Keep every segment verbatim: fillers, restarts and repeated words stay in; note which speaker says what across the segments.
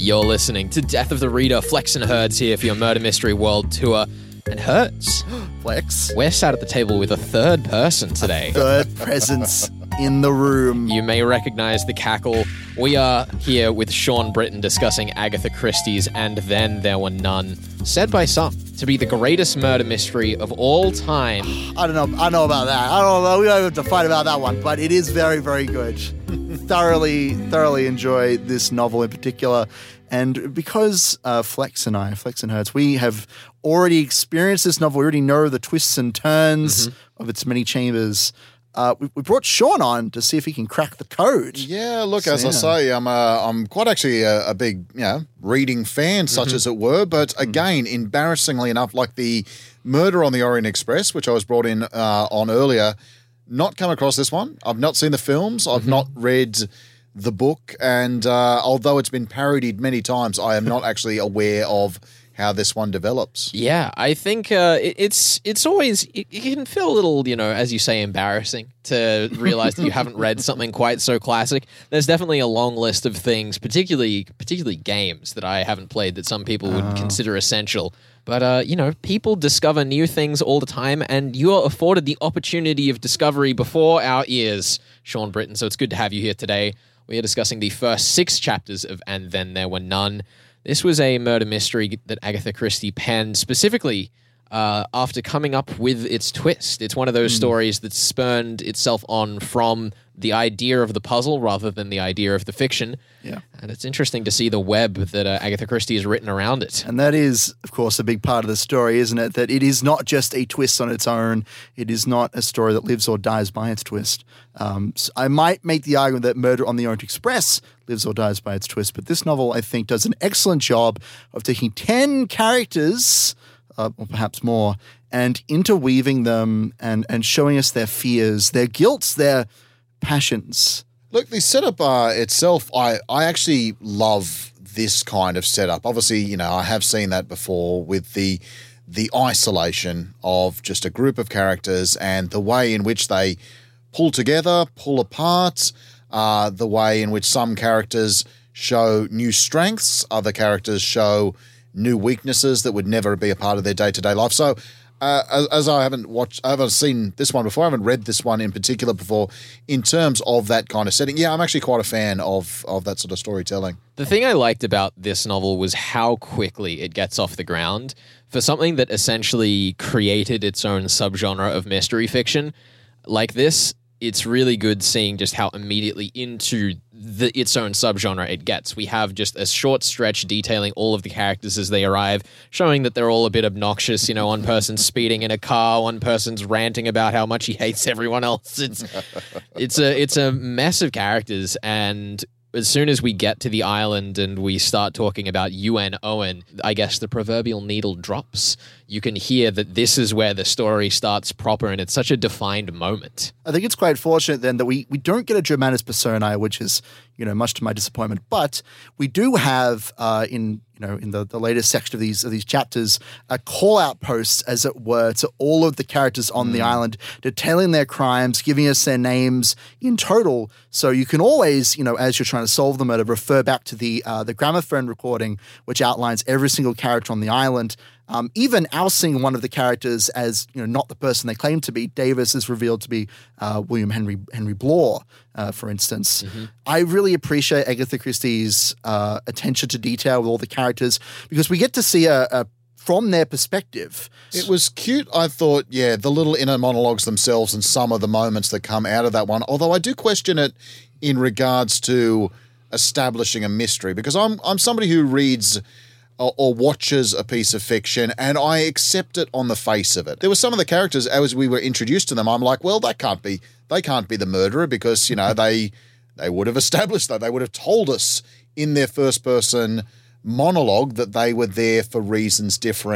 Speaker 1: You're listening to Death of the Reader. Flex and Hertz here for your Murder Mystery World Tour. And Hertz,
Speaker 2: Flex,
Speaker 1: we're sat at the table with a third person today.
Speaker 2: Third presence in the room.
Speaker 1: You may recognize the cackle. We are here with Sean Britton discussing Agatha Christie's And Then There Were None, said by some to be the greatest murder mystery of all time.
Speaker 2: I don't know. I know about that. I don't know. We don't have to fight about that one, but it is very, very good. thoroughly, thoroughly enjoy this novel in particular. And because uh, Flex and I, Flex and Hertz, we have already experienced this novel. We already know the twists and turns mm-hmm. of its many chambers. Uh, we, we brought Sean on to see if he can crack the code.
Speaker 3: Yeah, look,
Speaker 2: so,
Speaker 3: as
Speaker 2: yeah.
Speaker 3: I say, I'm uh, I'm quite actually a, a big, you know, reading fan, such mm-hmm. as it were. But again, mm-hmm. embarrassingly enough, like the Murder on the Orient Express, which I was brought in uh, on earlier, not come across this one. I've not seen the films. I've mm-hmm. not read the book, and uh, although it's been parodied many times, I am not actually aware of how this one develops.
Speaker 1: Yeah, I think uh, it, it's it's always, it, it can feel a little, you know, as you say, embarrassing to realize that you haven't read something quite so classic. There's definitely a long list of things, particularly particularly games that I haven't played that some people would oh. consider essential. But, uh, you know, people discover new things all the time, and you are afforded the opportunity of discovery before our ears, Sean Britton. So it's good to have you here today. We are discussing the first six chapters of And Then There Were None. This was a murder mystery that Agatha Christie penned specifically uh, after coming up with its twist. It's one of those mm. stories that spurned itself on from the idea of the puzzle rather than the idea of the fiction.
Speaker 2: Yeah.
Speaker 1: And it's interesting to see the web that uh, Agatha Christie has written around it.
Speaker 2: And that is, of course, a big part of the story, isn't it? That it is not just a twist on its own. It is not a story that lives or dies by its twist. Um, so I might make the argument that Murder on the Orient Express lives or dies by its twist, but this novel, I think, does an excellent job of taking ten characters, uh, or perhaps more, and interweaving them and, and showing us their fears, their guilt, their passions.
Speaker 3: Look, the setup uh, itself, I, I actually love this kind of setup. Obviously, you know, I have seen that before with the the isolation of just a group of characters and the way in which they pull together, pull apart, uh, the way in which some characters show new strengths, other characters show new weaknesses that would never be a part of their day-to-day life. So Uh, as, as I haven't watched, I haven't seen this one before. I haven't read this one in particular before. In terms of that kind of setting, yeah, I'm actually quite a fan of of that sort of storytelling.
Speaker 1: The thing I liked about this novel was how quickly it gets off the ground for something that essentially created its own subgenre of mystery fiction. Like this, it's really good seeing just how immediately into the, its own subgenre it gets. We have just a short stretch detailing all of the characters as they arrive, showing that they're all a bit obnoxious. You know, one person's speeding in a car, one person's ranting about how much he hates everyone else. It's it's a it's a mess of characters, and as soon as we get to the island and we start talking about U N Owen, I guess the proverbial needle drops. You can hear that this is where the story starts proper, and it's such a defined moment.
Speaker 2: I think it's quite fortunate then that we, we don't get a Germanus Personae, which is, you know, much to my disappointment, but we do have uh, in you know in the, the latest section of these of these chapters a call out posts, as it were, to all of the characters on mm. the island, detailing their crimes, giving us their names in total. So you can always, you know, as you're trying to solve the murder, refer back to the uh, the gramophone recording, which outlines every single character on the island. Um, even ousting one of the characters as, you know, not the person they claim to be. Davis is revealed to be uh, William Henry Henry Blore, uh, for instance. Mm-hmm. I really appreciate Agatha Christie's uh, attention to detail with all the characters, because we get to see a, a from their perspective.
Speaker 3: It was cute, I thought, yeah, the little inner monologues themselves and some of the moments that come out of that one, although I do question it in regards to establishing a mystery, because I'm I'm somebody who reads Or, or watches a piece of fiction, and I accept it on the face of it. There were some of the characters, as we were introduced to them, I'm like, well, that can't be, they can't be the murderer, because, you know, they they would have established that. They would have told us in their first-person monologue that they were there for reasons differing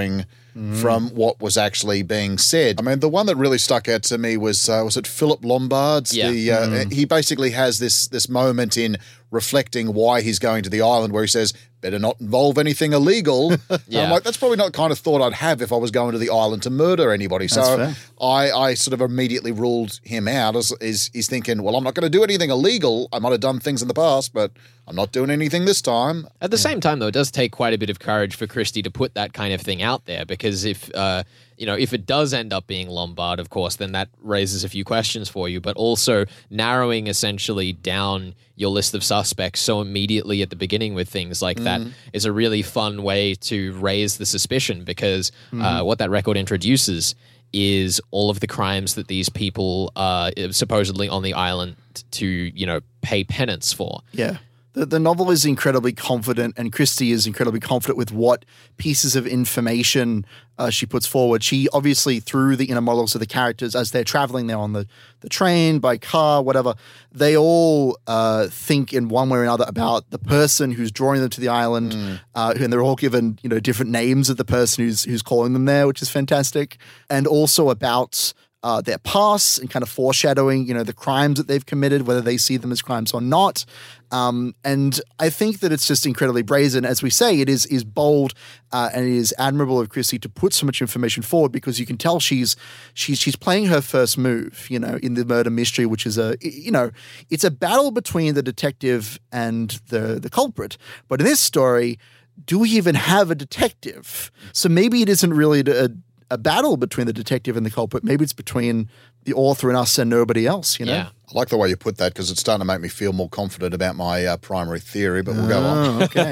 Speaker 3: from what was actually being said. I mean, the one that really stuck out to me was uh, was it Philip Lombard's?
Speaker 1: Yeah.
Speaker 3: The, uh, He basically has this this moment in reflecting why he's going to the island where he says, better not involve anything illegal.
Speaker 1: Yeah.
Speaker 3: I'm like, that's probably not the kind of thought I'd have if I was going to the island to murder anybody.
Speaker 2: That's
Speaker 3: so
Speaker 2: fair.
Speaker 3: I, I sort of immediately ruled him out as is he's thinking, well, I'm not going to do anything illegal. I might have done things in the past, but I'm not doing anything this time.
Speaker 1: At the same time, though, it does take quite a bit of courage for Christie to put that kind of thing out there, because if uh, you know, if it does end up being Lombard, of course, then that raises a few questions for you. But also narrowing essentially down your list of suspects so immediately at the beginning with things like that is a really fun way to raise the suspicion, because uh, what that record introduces is all of the crimes that these people are supposedly on the island to, you know, pay penance for.
Speaker 2: Yeah. The, the novel is incredibly confident, and Christie is incredibly confident with what pieces of information uh, she puts forward. She obviously, through the inner monologues of the characters, as they're traveling there on the, the train, by car, whatever, they all uh, think in one way or another about the person who's drawing them to the island, mm. uh, and they're all given, you know, different names of the person who's who's calling them there, which is fantastic, and also about Uh, their past and kind of foreshadowing, you know, the crimes that they've committed, whether they see them as crimes or not. Um, and I think that it's just incredibly brazen. As we say, it is is bold uh, and it is admirable of Christie to put so much information forward, because you can tell she's she's she's playing her first move, you know, in the murder mystery, which is a, you know, it's a battle between the detective and the the culprit. But in this story, do we even have a detective? So maybe it isn't really a a battle between the detective and the culprit. Maybe it's between the author and us and nobody else, you know?
Speaker 1: Yeah.
Speaker 3: I like the way you put that, because it's starting to make me feel more confident about my uh, primary theory, but we'll go on.
Speaker 2: Oh, okay.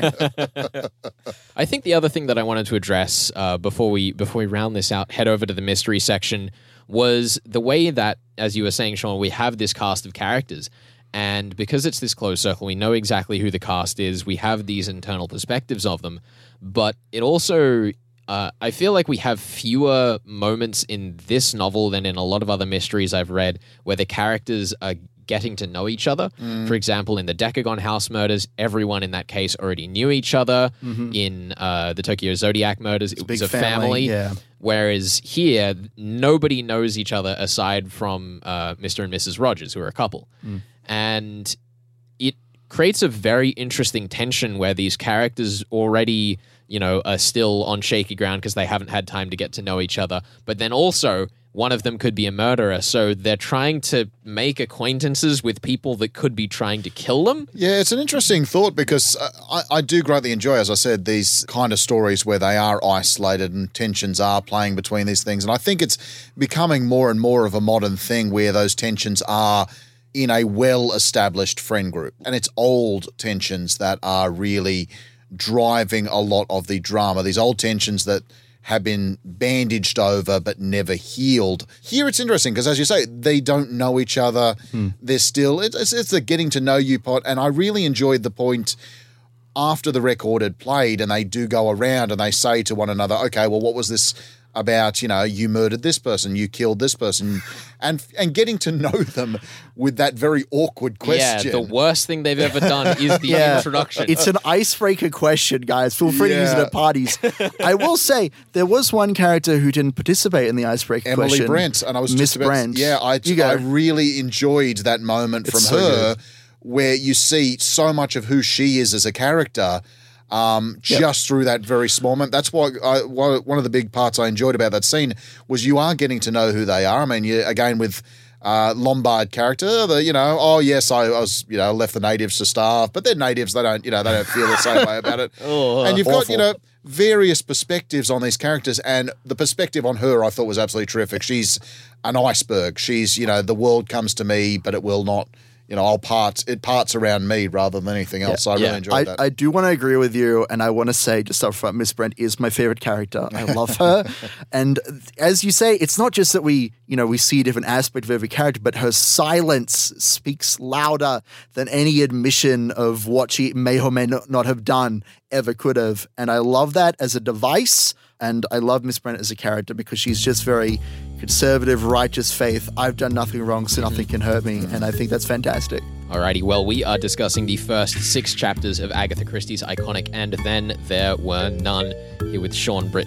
Speaker 1: I think the other thing that I wanted to address uh, before we before we round this out, head over to the mystery section, was the way that, as you were saying, Sean, we have this cast of characters. And because it's this closed circle, we know exactly who the cast is. We have these internal perspectives of them. But it also... Uh, I feel like we have fewer moments in this novel than in a lot of other mysteries I've read where the characters are getting to know each other. Mm. For example, in the Decagon house murders, everyone in that case already knew each other. Mm-hmm. In uh, the Tokyo Zodiac murders, it was a family. family.
Speaker 2: Yeah.
Speaker 1: Whereas here, nobody knows each other aside from uh, Mister and Missus Rogers, who are a couple. Mm. And it creates a very interesting tension where these characters already, you know, are still on shaky ground because they haven't had time to get to know each other. But then also, one of them could be a murderer. So they're trying to make acquaintances with people that could be trying to kill them.
Speaker 3: Yeah, it's an interesting thought, because I, I do greatly enjoy, as I said, these kind of stories where they are isolated and tensions are playing between these things. And I think it's becoming more and more of a modern thing where those tensions are in a well-established friend group. And it's old tensions that are really driving a lot of the drama. These old tensions that have been bandaged over but never healed. Here it's interesting because, as you say, they don't know each other. Hmm. They're still, it's, it's the getting to know you part. And I really enjoyed the point after the record had played and they do go around and they say to one another, okay, well, what was this about? You know, you murdered this person, you killed this person, and and getting to know them with that very awkward question.
Speaker 1: Yeah, the worst thing they've ever done is the
Speaker 2: yeah.
Speaker 1: introduction.
Speaker 2: It's an icebreaker question, guys. Feel free
Speaker 3: yeah.
Speaker 2: to use it at parties. I will say there was one character who didn't participate in the icebreaker
Speaker 3: Emily
Speaker 2: question.
Speaker 3: Emily Brent, and I was
Speaker 2: Miss
Speaker 3: just about,
Speaker 2: Brent.
Speaker 3: Yeah, I, I really enjoyed that moment
Speaker 2: it's
Speaker 3: from
Speaker 2: so
Speaker 3: her
Speaker 2: good.
Speaker 3: Where you see so much of who she is as a character. Um,
Speaker 2: yep.
Speaker 3: Just through that very small moment. That's why, I, why one of the big parts I enjoyed about that scene was you are getting to know who they are. I mean, you, again, with uh, Lombard character, the, you know, oh, yes, I, I was, you know, left the natives to starve, but they're natives. They don't, you know, they don't feel the same way about it.
Speaker 1: Oh,
Speaker 3: and you've
Speaker 2: awful.
Speaker 3: got, you know, various perspectives on these characters, and the perspective on her I thought was absolutely terrific. She's an iceberg. She's, you know, the world comes to me, but it will not. You know, I'll part, it parts around me rather than anything else. Yeah. So I really
Speaker 1: yeah.
Speaker 3: enjoyed
Speaker 2: I,
Speaker 3: that.
Speaker 2: I do want to agree with you, and I want to say just up front, Miss Brent is my favorite character. I love her. And as you say, it's not just that we, you know, we see a different aspect of every character, but her silence speaks louder than any admission of what she may or may not have done ever could have. And I love that as a device. And I love Miss Brent as a character because she's just very conservative, righteous faith. I've done nothing wrong, so nothing can hurt me. And I think that's fantastic.
Speaker 1: Alrighty, well, we are discussing the first six chapters of Agatha Christie's iconic And Then There Were None, here with Sean Britton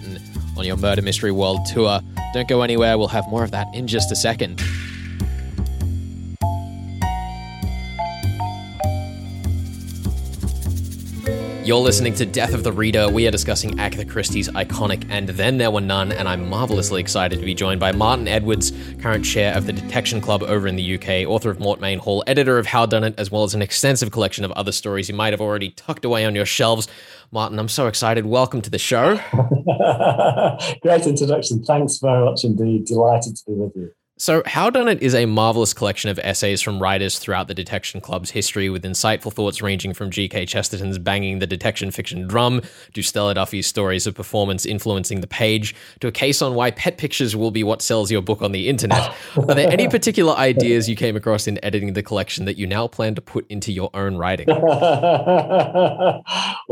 Speaker 1: on your Murder Mystery World tour. Don't go anywhere, we'll have more of that in just a second. You're listening to Death of the Reader. We are discussing Agatha Christie's iconic And Then There Were None, and I'm marvelously excited to be joined by Martin Edwards, current chair of the Detection Club over in the U K, author of Mortmain Hall, editor of Howdunit, as well as an extensive collection of other stories you might have already tucked away on your shelves. Martin, I'm so excited. Welcome to the show.
Speaker 4: Great introduction. Thanks very much indeed. Delighted to be with you.
Speaker 1: So, Howdunit is a marvelous collection of essays from writers throughout the Detection Club's history, with insightful thoughts ranging from G K Chesterton's banging the detection fiction drum, to Stella Duffy's stories of performance influencing the page, to a case on why pet pictures will be what sells your book on the internet. Are there any particular ideas you came across in editing the collection that you now plan to put into your own writing?
Speaker 4: Well,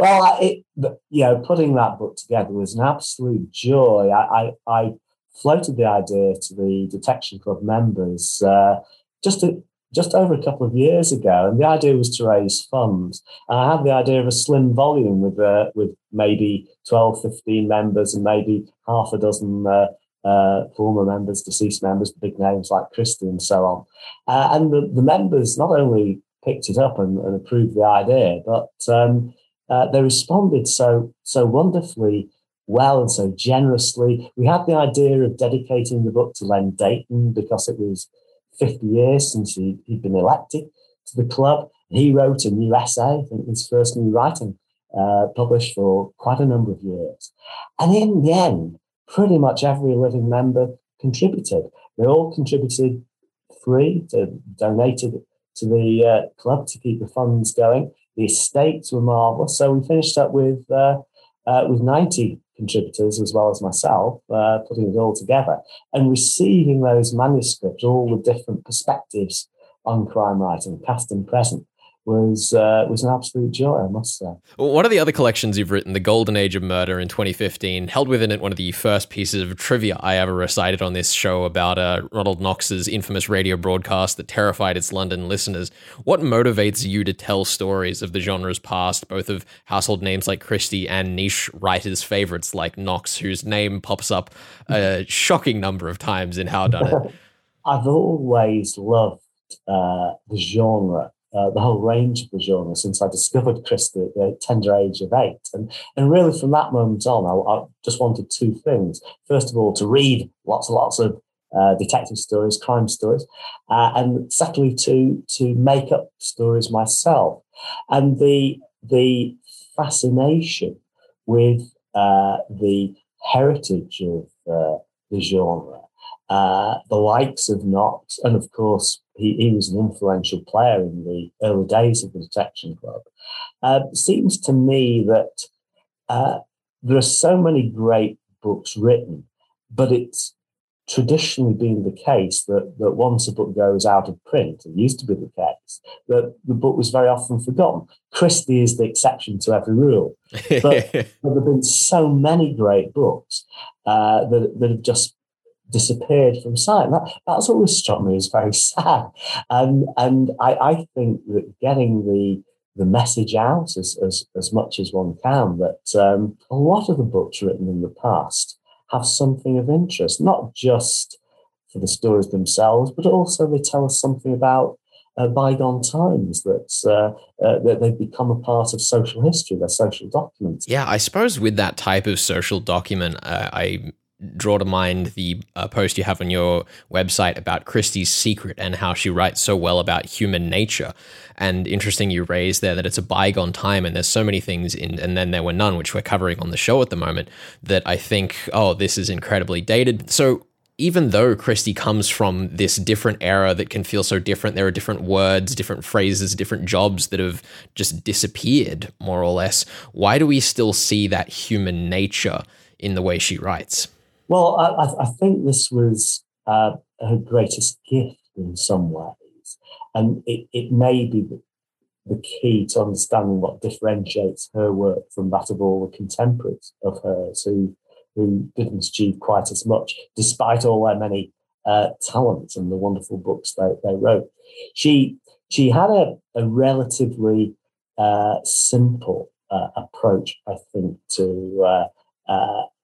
Speaker 4: it, you know, putting that book together was an absolute joy. I, I, I floated the idea to the Detection Club members uh, just a, just over a couple of years ago, and the idea was to raise funds. And I had the idea of a slim volume with uh, with maybe twelve, fifteen members and maybe half a dozen uh, uh, former members, deceased members, big names like Christie and so on. Uh, and the, the members not only picked it up and, and approved the idea, but um, uh, they responded so so wonderfully well and so generously. We had the idea of dedicating the book to Len Dayton because it was fifty years since he, he'd been elected to the club. He wrote a new essay, I think his first new writing, uh, published for quite a number of years. And in the end, pretty much every living member contributed. They all contributed free, to, donated to the uh, club to keep the funds going. The estates were marvellous. So we finished up with uh, uh, with ninety contributors as well as myself, uh, putting it all together and receiving those manuscripts, all the different perspectives on crime writing, past and present, was uh, was an absolute joy, I must say.
Speaker 1: One of the other collections you've written, The Golden Age of Murder in twenty fifteen, held within it one of the first pieces of trivia I ever recited on this show about uh, Ronald Knox's infamous radio broadcast that terrified its London listeners. What motivates you to tell stories of the genre's past, both of household names like Christie and niche writers' favourites like Knox, whose name pops up a shocking number of times in Howdunit?
Speaker 4: I've always loved uh, the genre. Uh, the whole range of the genre since I discovered Christie at the tender age of eight. And, and really from that moment on, I, I just wanted two things. First of all, to read lots and lots of uh, detective stories, crime stories, uh, and secondly, to to make up stories myself. And the, the fascination with uh, the heritage of uh, the genre, uh, the likes of Knox, and of course, He, he was an influential player in the early days of the Detection Club. Uh, it seems to me that uh, there are so many great books written, but it's traditionally been the case that, that once a book goes out of print, it used to be the case, that the book was very often forgotten. Christie is the exception to every rule. But, but there have been so many great books uh, that, that have just disappeared from sight. That, that's always struck me as very sad. And and I, I think that getting the the message out as, as, as much as one can, that um, a lot of the books written in the past have something of interest, not just for the stories themselves, but also they tell us something about uh, bygone times, that, uh, uh, that they've become a part of social history, they're social documents.
Speaker 1: Yeah, I suppose with that type of social document, uh, I draw to mind the uh, post you have on your website about Christie's secret and how she writes so well about human nature. And interesting you raised there that it's a bygone time, and there's so many things in And Then There Were None, which we're covering on the show at the moment, that I think, oh, this is incredibly dated. So even though Christie comes from this different era that can feel so different, there are different words, different phrases, different jobs that have just disappeared, more or less. Why do we still see that human nature in the way she writes?
Speaker 4: Well, I, I think this was uh, her greatest gift in some ways. And it, it may be the, the key to understanding what differentiates her work from that of all the contemporaries of hers who, who didn't achieve quite as much, despite all their many uh, talents and the wonderful books they, they wrote. She, she had a, a relatively uh, simple uh, approach, I think, to uh, uh,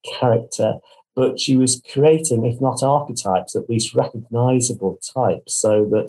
Speaker 4: character, but she was creating, if not archetypes, at least recognizable types, so that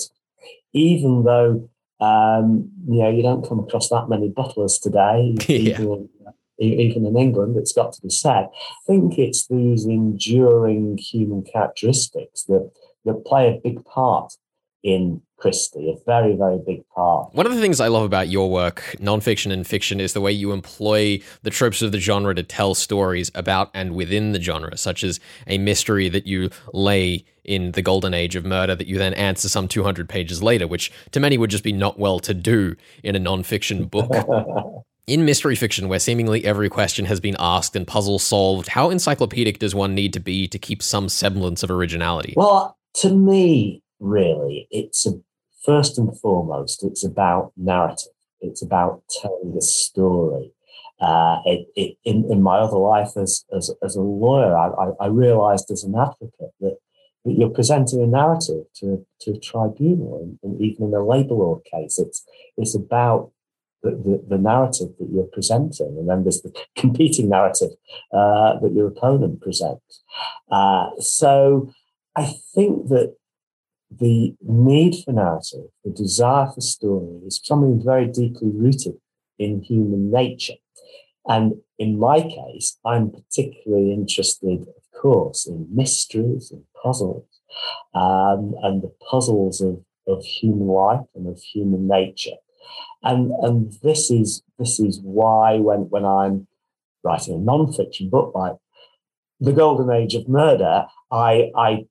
Speaker 4: even though um, you know you don't come across that many butlers today,
Speaker 1: Yeah.
Speaker 4: even, even in England, it's got to be said. I think it's these enduring human characteristics that that play a big part in Christie, a very, very big part.
Speaker 1: One of the things I love about your work, nonfiction and fiction, is the way you employ the tropes of the genre to tell stories about and within the genre, such as a mystery that you lay in the golden age of murder that you then answer some two hundred pages later, which to many would just be not well to do in a nonfiction book. In mystery fiction, where seemingly every question has been asked and puzzle solved, how encyclopedic does one need to be to keep some semblance of originality?
Speaker 4: Well, to me, really, it's a, first and foremost, it's about narrative. It's about telling a story. Uh, it, it, in, in my other life as as, as a lawyer, I, I, I realised as an advocate that, that you're presenting a narrative to, to a tribunal, and, and even in a labour law case, it's it's about the, the, the narrative that you're presenting, and then there's the competing narrative uh, that your opponent presents. Uh, so I think that the need for narrative, the desire for story, is something very deeply rooted in human nature. And in my case, I'm particularly interested, of course, in mysteries and puzzles, um, and the puzzles of, of human life and of human nature. And and this is this is why when, when I'm writing a non-fiction book like The Golden Age of Murder, I I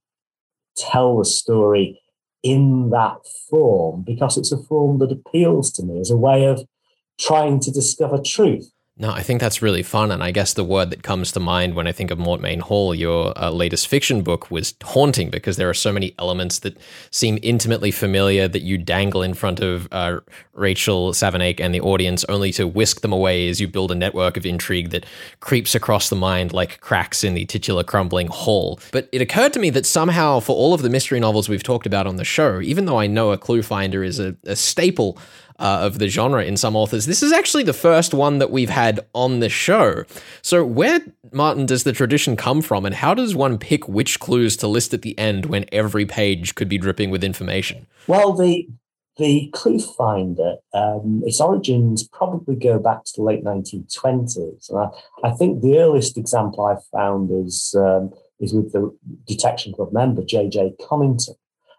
Speaker 4: tell the story in that form because it's a form that appeals to me as a way of trying to discover truth.
Speaker 1: No, I think that's really fun, and I guess the word that comes to mind when I think of Mortmain Hall, your uh, latest fiction book, was haunting, because there are so many elements that seem intimately familiar that you dangle in front of uh, Rachel Savanake and the audience, only to whisk them away as you build a network of intrigue that creeps across the mind like cracks in the titular crumbling hull. But it occurred to me that somehow, for all of the mystery novels we've talked about on the show, even though I know A Clue Finder is a, a staple Uh, of the genre in some authors, this is actually the first one that we've had on the show. So where, Martin, does the tradition come from, and how does one pick which clues to list at the end when every page could be dripping with information?
Speaker 4: Well, the the Clue Finder, um, its origins probably go back to the late nineteen twenties. And I, I think the earliest example I've found is, um, is with the Detection Club member, J J Connington.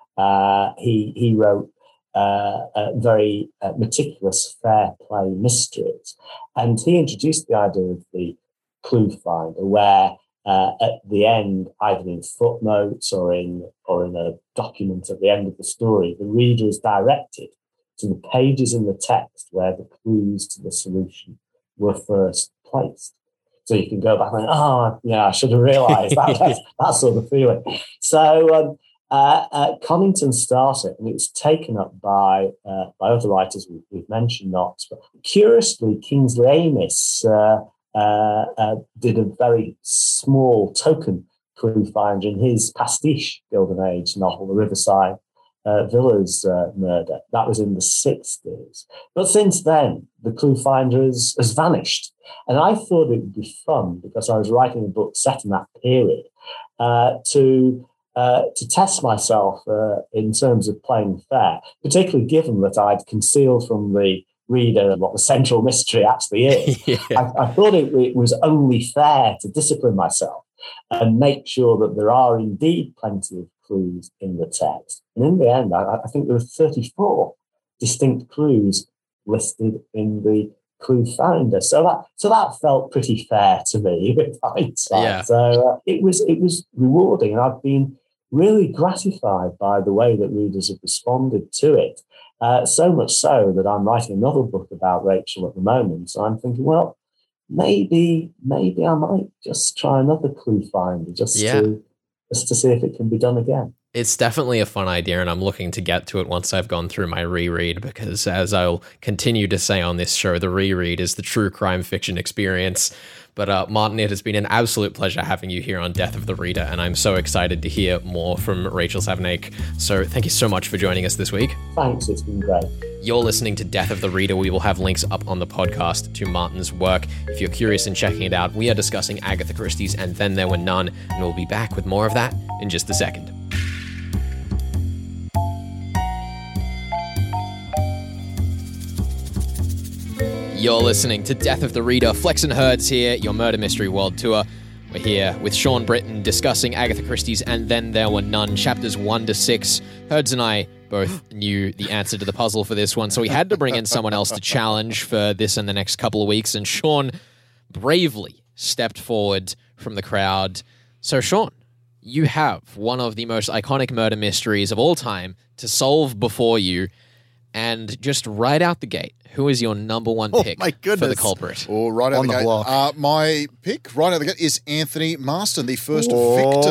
Speaker 4: Uh, he, he wrote Uh, uh, very uh, meticulous fair play mysteries. And he introduced the idea of the Clue Finder, where uh, at the end, either in footnotes or in or in a document at the end of the story, the reader is directed to the pages in the text where the clues to the solution were first placed. So you can go back and, oh, yeah, I should have realised that, that, that sort of feeling. So, um, Uh, uh, Connington started, and it was taken up by uh, by other writers. We've, we've mentioned Knox, but curiously, Kingsley Amis uh, uh, uh, did a very small token Clue Finder in his pastiche Golden Age novel, The Riverside uh, Villas uh, Murder. That was in the sixties. But since then, the Clue Finder has, has vanished. And I thought it would be fun, because I was writing a book set in that period, uh, to Uh, to test myself uh, in terms of playing fair, particularly given that I'd concealed from the reader what the central mystery actually is.
Speaker 1: yeah.
Speaker 4: I, I thought it, it was only fair to discipline myself and make sure that there are indeed plenty of clues in the text. And in the end, I, I think there were thirty-four distinct clues listed in the Clue Finder. So that so that felt pretty fair to me with hindsight.
Speaker 1: Yeah.
Speaker 4: So uh, it was it was rewarding, and I've been really gratified by the way that readers have responded to it. Uh, so much so that I'm writing another book about Rachel at the moment. So I'm thinking, well, maybe maybe I might just try another Clue Finder just
Speaker 1: Yeah.
Speaker 4: to just to see if it can be done again.
Speaker 1: It's definitely a fun idea, and I'm looking to get to it once I've gone through my reread, because as I'll continue to say on this show, the reread is the true crime fiction experience. But uh, Martin, it has been an absolute pleasure having you here on Death of the Reader, and I'm so excited to hear more from Rachel Savanake. So thank you so much for joining us this week.
Speaker 4: Thanks, it's been great.
Speaker 1: You're listening to Death of the Reader. We will have links up on the podcast to Martin's work. If you're curious in checking it out, we are discussing Agatha Christie's And Then There Were None, and we'll be back with more of that in just a second. You're listening to Death of the Reader. Flex and Herds here, your Murder Mystery World Tour. We're here with Sean Britton discussing Agatha Christie's And Then There Were None, chapters one to six. Herds and I both knew the answer to the puzzle for this one, so we had to bring in someone else to challenge for this and the next couple of weeks, and Sean bravely stepped forward from the crowd. So, Sean, you have one of the most iconic murder mysteries of all time to solve before you, and just right out the gate, who is your number one
Speaker 2: Oh,
Speaker 1: pick
Speaker 2: my
Speaker 1: for
Speaker 2: goodness.
Speaker 1: the culprit?
Speaker 3: Or right out
Speaker 2: On
Speaker 3: the,
Speaker 2: the
Speaker 3: gate.
Speaker 2: block.
Speaker 3: Uh, my pick right out the gate is Anthony Marston, the first
Speaker 2: Whoa.
Speaker 3: victim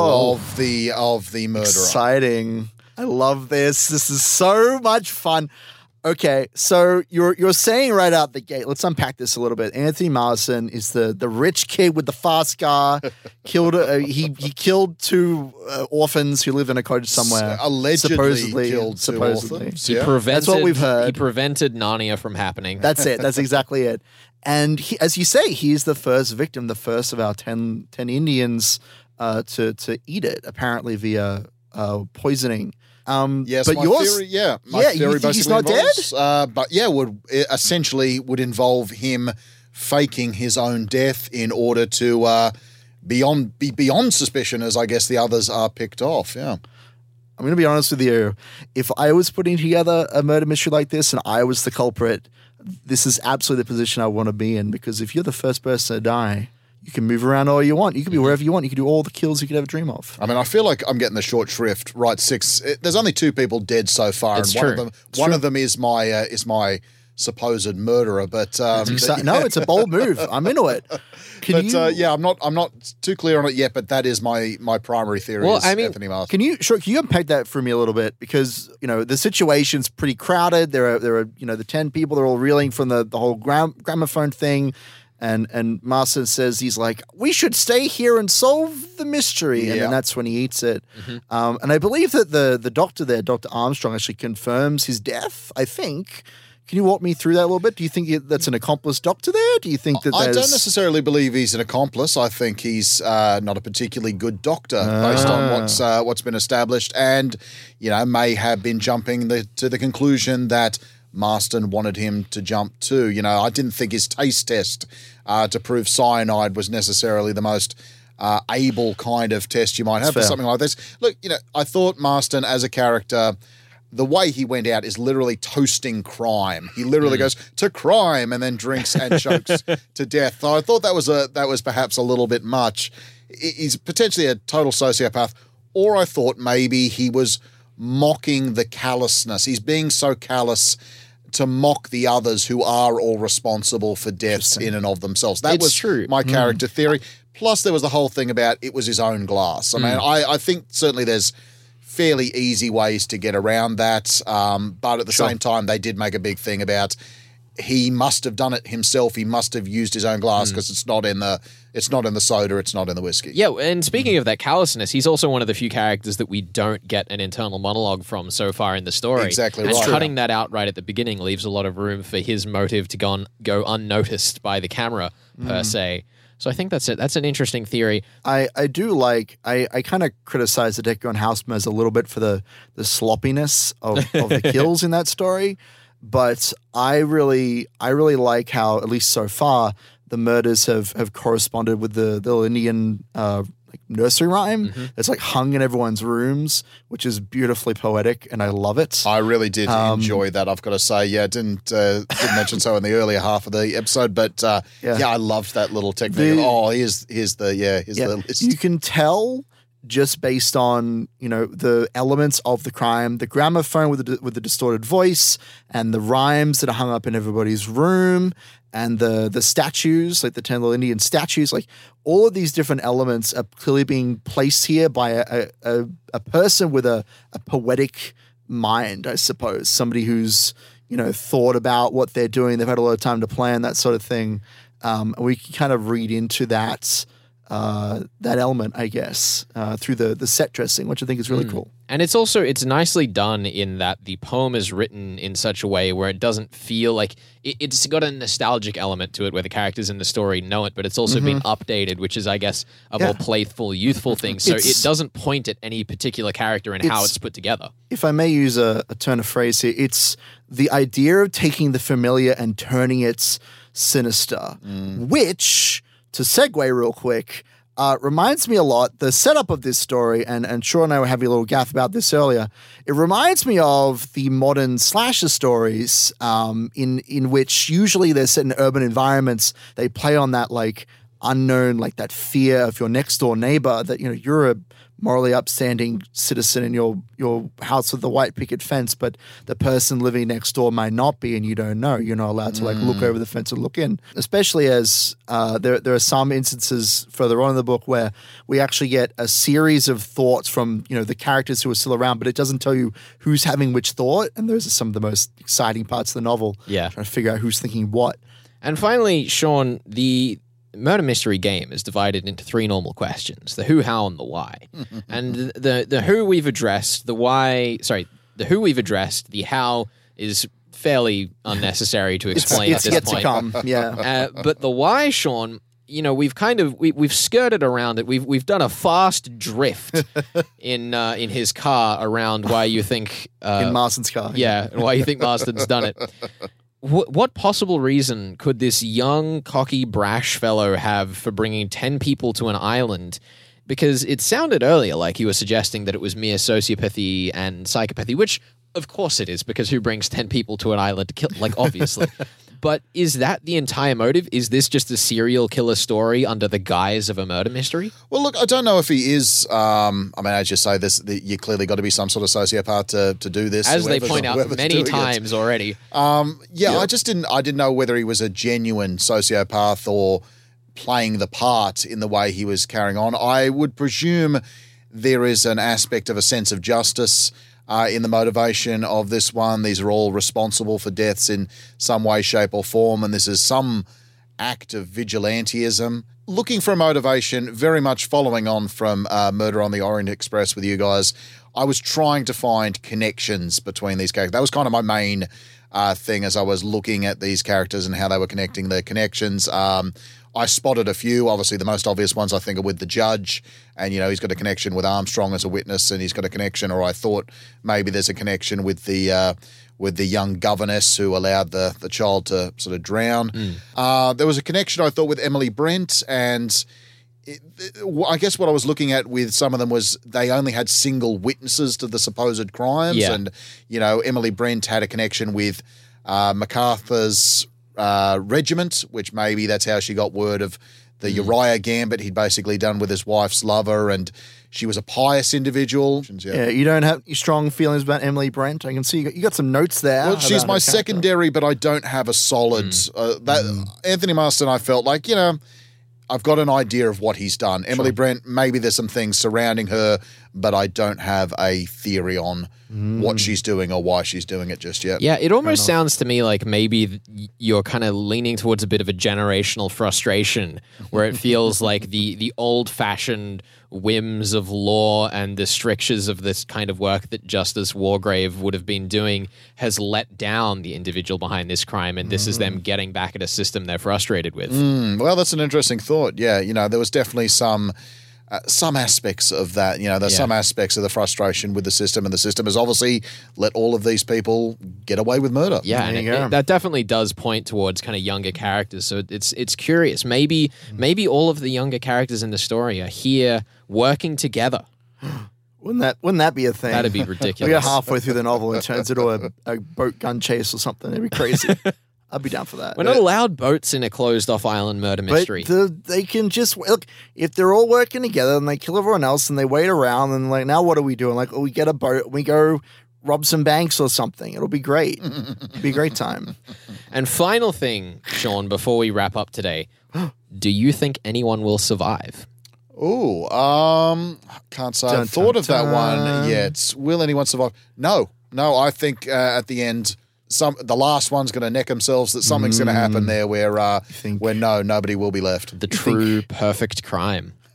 Speaker 3: of the of the murderer.
Speaker 2: Exciting. I love this. This is so much fun. Okay, so you're you're saying right out the gate. Let's unpack this a little bit. Anthony Marston is the the rich kid with the fast car. killed uh, he he killed two uh, orphans who lived in a cottage somewhere.
Speaker 3: S- allegedly
Speaker 2: supposedly,
Speaker 3: killed two
Speaker 2: supposedly.
Speaker 3: orphans.
Speaker 1: He
Speaker 3: Yeah.
Speaker 1: prevented,
Speaker 2: That's what we've heard.
Speaker 1: He prevented Narnia from happening.
Speaker 2: That's it. That's exactly it. And he, as you say, he's the first victim, the first of our ten, ten Indians uh, to to eat it, apparently via uh, poisoning. Um,
Speaker 3: Yes,
Speaker 2: but
Speaker 3: my
Speaker 2: yours,
Speaker 3: theory, yeah, my
Speaker 2: yeah, you
Speaker 3: theory
Speaker 2: think he's
Speaker 3: basically
Speaker 2: not dead?
Speaker 3: involves, Uh, but yeah, would it essentially would involve him faking his own death in order to uh, beyond be beyond suspicion, as I guess the others are picked off. Yeah,
Speaker 2: I'm going to be honest with you. If I was putting together a murder mystery like this and I was the culprit, this is absolutely the position I want to be in, because if you're the first person to die, you can move around all you want. You can be wherever you want. You can do all the kills you could ever dream of.
Speaker 3: I mean, I feel like I'm getting the short shrift. Right, six. It, there's only two people dead so far,
Speaker 1: It's
Speaker 3: and one
Speaker 1: true.
Speaker 3: of them, one of them is my uh, is my supposed murderer. But um,
Speaker 2: So- no, it's a bold move. I'm into it. Can
Speaker 3: but
Speaker 2: you?
Speaker 3: uh, yeah, I'm not I'm not too clear on it yet. But that is my my primary theory.
Speaker 1: Well,
Speaker 3: is
Speaker 1: I mean,
Speaker 3: Anthony Marston.
Speaker 2: Can you sure? Can you unpack that for me a little bit? Because you know the situation's pretty crowded. There are there are you know the ten people. They're all reeling from the the whole gram- gramophone thing, and and Marston says he's like, we should stay here and solve the mystery, and
Speaker 3: Yeah.
Speaker 2: then that's when he eats it. Um, and I believe that the the doctor there, Doctor Armstrong, actually confirms his death. I think. Can you walk me through that a little bit? Do you think it- that's an accomplice doctor there? Do you think that
Speaker 3: I
Speaker 2: there's...
Speaker 3: don't necessarily believe he's an accomplice. I think he's uh, not a particularly good doctor based
Speaker 2: Ah.
Speaker 3: on what's uh, what's been established, and you know may have been jumping the, to the conclusion that Marston wanted him to jump to. You know, I didn't think his taste test uh, to prove cyanide was necessarily the most uh, able kind of test you might have for
Speaker 2: fair.
Speaker 3: something like this. Look, you know, I thought Marston as a character. The way he went out is literally toasting crime. He literally goes to crime and then drinks and chokes to death. So I thought that was a that was perhaps a little bit much. He- He's potentially a total sociopath, or I thought maybe he was mocking the callousness. He's being so callous to mock the others who are all responsible for deaths in and of themselves. That
Speaker 1: It's
Speaker 3: was
Speaker 1: true.
Speaker 3: my character theory. Plus, there was the whole thing about it was his own glass. I mean, I, I think certainly there's fairly easy ways to get around that. Um, but at the same time, they did make a big thing about he must have done it himself. He must have used his own glass because it's not in the it's not in the soda. It's not in the whiskey.
Speaker 1: Yeah, and speaking of that callousness, he's also one of the few characters that we don't get an internal monologue from so far in the story.
Speaker 3: Exactly
Speaker 1: and
Speaker 3: right.
Speaker 1: cutting that out right at the beginning leaves a lot of room for his motive to go, on, go unnoticed by the camera, per se. So I think that's it. That's an interesting theory.
Speaker 2: I, I do like I, I kind of criticize the Deckgon Housemers a little bit for the the sloppiness of, of the kills in that story, but I really I really like how, at least so far, the murders have, have corresponded with the the Indian uh, like nursery rhyme. It's like hung in everyone's rooms, which is beautifully poetic, and I love it.
Speaker 3: I really did
Speaker 2: Um,
Speaker 3: enjoy that. I've got to say, yeah, didn't uh, didn't mention so in the earlier half of the episode, but uh,
Speaker 2: Yeah.
Speaker 3: yeah. I loved that little technique.
Speaker 2: The-
Speaker 3: oh, here's here's the yeah, here's
Speaker 2: Yeah,
Speaker 3: the list.
Speaker 2: you can tell just based on you know the elements of the crime, the gramophone with the with the distorted voice, and the rhymes that are hung up in everybody's room, and the the statues, like the ten little Indian statues, like all of these different elements are clearly being placed here by a a, a person with a, a poetic mind, I suppose, somebody who's you know thought about what they're doing, they've had a lot of time to plan, that sort of thing. Um, and we can kind of read into that. uh, that element, I guess, uh, through the the set dressing, which I think is really
Speaker 1: Mm.
Speaker 2: cool.
Speaker 1: And it's also, it's nicely done in that the poem is written in such a way where it doesn't feel like, it, it's got a nostalgic element to it where the characters in the story know it, but it's also been updated, which is, I guess, a
Speaker 2: Yeah.
Speaker 1: more playful, youthful thing. So
Speaker 2: It's-
Speaker 1: it doesn't point at any particular character and how
Speaker 2: It's-
Speaker 1: it's put together.
Speaker 2: If I may use a, a turn of phrase here, it's the idea of taking the familiar and turning it sinister, which, to segue real quick, uh, reminds me a lot, the setup of this story, and, and Sean and I were having a little gaff about this earlier, it reminds me of the modern slasher stories um, in, in which usually they're set in urban environments. They play on that like unknown, like that fear of your next door neighbor that, you know, you're a morally upstanding citizen in your your house with the white picket fence, but the person living next door may not be, and you don't know. You're not allowed to like look over the fence and look in. Especially as uh, there there are some instances further on in the book where we actually get a series of thoughts from you know the characters who are still around, but it doesn't tell you who's having which thought. And those are some of the most exciting parts of the novel.
Speaker 1: Yeah.
Speaker 2: Trying to figure out who's thinking what.
Speaker 1: And finally, Sean, the murder mystery game is divided into three normal questions: the who, how, and the why. And the, the the who we've addressed, the why, sorry, the who we've addressed, the how is fairly unnecessary to
Speaker 2: It's,
Speaker 1: explain
Speaker 2: it's
Speaker 1: at
Speaker 2: yet
Speaker 1: this
Speaker 2: to
Speaker 1: point.
Speaker 2: come. Yeah.
Speaker 1: Uh, but the why, Sean, you know, we've kind of we, we've skirted around it. We've we've done a fast drift in uh, in his car around why you think uh,
Speaker 2: in Marston's car.
Speaker 1: yeah, and why you think Marston's done it. What, what possible reason could this young, cocky, brash fellow have for bringing ten people to an island? Because it sounded earlier like he was suggesting that it was mere sociopathy and psychopathy, which of course it is, because who brings ten people to an island to kill? Like, obviously. But is that the entire motive? Is this just a serial killer story under the guise of a murder mystery?
Speaker 3: Well, look, I don't know if he is. Um, I mean, as you say, this the, you clearly got to be some sort of sociopath to, to do this.
Speaker 1: As they
Speaker 3: whoever's-
Speaker 1: point out
Speaker 3: whoever's
Speaker 1: many
Speaker 3: doing it.
Speaker 1: times already.
Speaker 3: Um, yeah,
Speaker 2: Yeah.
Speaker 3: I just didn't. I didn't know whether he was a genuine sociopath or playing the part in the way he was carrying on. I would presume there is an aspect of a sense of justice uh, in the motivation of this one. These are all responsible for deaths in some way, shape, or form, and this is some act of vigilantism. Looking for a motivation, very much following on from uh, Murder on the Orient Express with you guys, I was trying to find connections between these characters. That was kind of my main uh, thing as I was looking at these characters and how they were connecting their connections. Um, I spotted a few. Obviously, the most obvious ones I think are with the judge, and you know he's got a connection with Armstrong as a witness, and he's got a connection, or I thought maybe there's a connection with the uh, with the young governess who allowed the the child to sort of drown.
Speaker 1: Mm.
Speaker 3: Uh, there was a connection I thought with Emily Brent, and it, it, I guess what I was looking at with some of them was they only had single witnesses to the supposed crimes,
Speaker 1: Yeah.
Speaker 3: and you know Emily Brent had a connection with uh, MacArthur's uh, regiment, which maybe that's how she got word of the
Speaker 1: Mm.
Speaker 3: Uriah Gambit he'd basically done with his wife's lover, and she was a pious individual.
Speaker 2: Yeah, you don't have strong feelings about Emily Brent. I can see you got, you got some notes there.
Speaker 3: Well, she's
Speaker 2: about
Speaker 3: my
Speaker 2: her character.
Speaker 3: secondary, but I don't have a solid. Uh, that Anthony Marston, I felt like you know, I've got an idea of what he's done. Emily Brent, maybe there's some things surrounding her, but I don't have a theory on what she's doing or why she's doing it just yet.
Speaker 1: Yeah, it almost sounds to me like maybe th- you're kind of leaning towards a bit of a generational frustration where it feels like the the old-fashioned whims of law and the strictures of this kind of work that Justice Wargrave would have been doing has let down the individual behind this crime, and this is them getting back at a system they're frustrated with.
Speaker 3: Mm, well, that's an interesting thought. Yeah, you know, there was definitely some uh, some aspects of that. You know, there's
Speaker 1: Yeah.
Speaker 3: some aspects of the frustration with the system, and the system has obviously let all of these people get away with murder.
Speaker 1: Yeah, and
Speaker 2: There
Speaker 1: it,
Speaker 2: you go.
Speaker 1: it- that definitely does point towards kind of younger characters. So it's it's curious. Maybe maybe all of the younger characters in the story are here working together.
Speaker 2: Wouldn't that wouldn't that be a thing?
Speaker 1: That'd be
Speaker 2: We get
Speaker 1: ridiculous.
Speaker 2: halfway through the novel and it turns into a, a boat gun chase or something. It'd be crazy. I'd be down for that.
Speaker 1: We're not allowed boats in a closed-off island murder
Speaker 2: But
Speaker 1: mystery.
Speaker 2: the, they can just look if they're all working together and they kill everyone else and they wait around and like now what are we doing? Like oh, we get a boat, we go rob some banks or something. It'll be great. It'll be a great time.
Speaker 1: And final thing, Sean, before we wrap up today, do you think anyone will survive?
Speaker 3: Ooh, um, can't say
Speaker 2: Dun,
Speaker 3: I've thought
Speaker 2: dun,
Speaker 3: of that one
Speaker 2: dun.
Speaker 3: yet. Will anyone survive? No, no. I think uh, at the end, some the last one's going to neck themselves. That something's going to happen there where uh,
Speaker 2: think-
Speaker 3: where no, nobody will be left.
Speaker 1: The true perfect crime.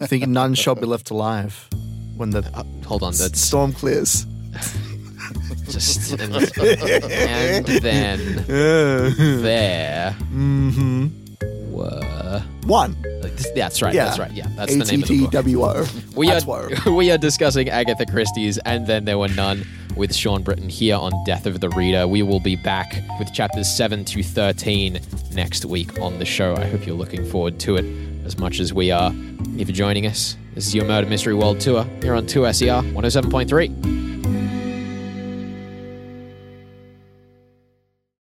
Speaker 2: I think none shall be left alive when the
Speaker 1: Uh, hold on, that's
Speaker 2: storm clears.
Speaker 1: just and, and then there
Speaker 2: Mm-hmm.
Speaker 1: were.
Speaker 2: One.
Speaker 1: That's right.
Speaker 2: Yeah.
Speaker 1: That's right. Yeah, that's
Speaker 2: A
Speaker 1: the name
Speaker 2: T
Speaker 1: of the
Speaker 2: T
Speaker 1: book.
Speaker 2: W O.
Speaker 1: We
Speaker 2: That's
Speaker 1: are
Speaker 2: woe.
Speaker 1: we are discussing Agatha Christie's And Then There Were None with Sean Britton here on Death of the Reader. We will be back with chapters seven to thirteen next week on the show. I hope you're looking forward to it as much as we are. If you're joining us, this is your Murder Mystery World Tour here on two S E R one oh seven point three.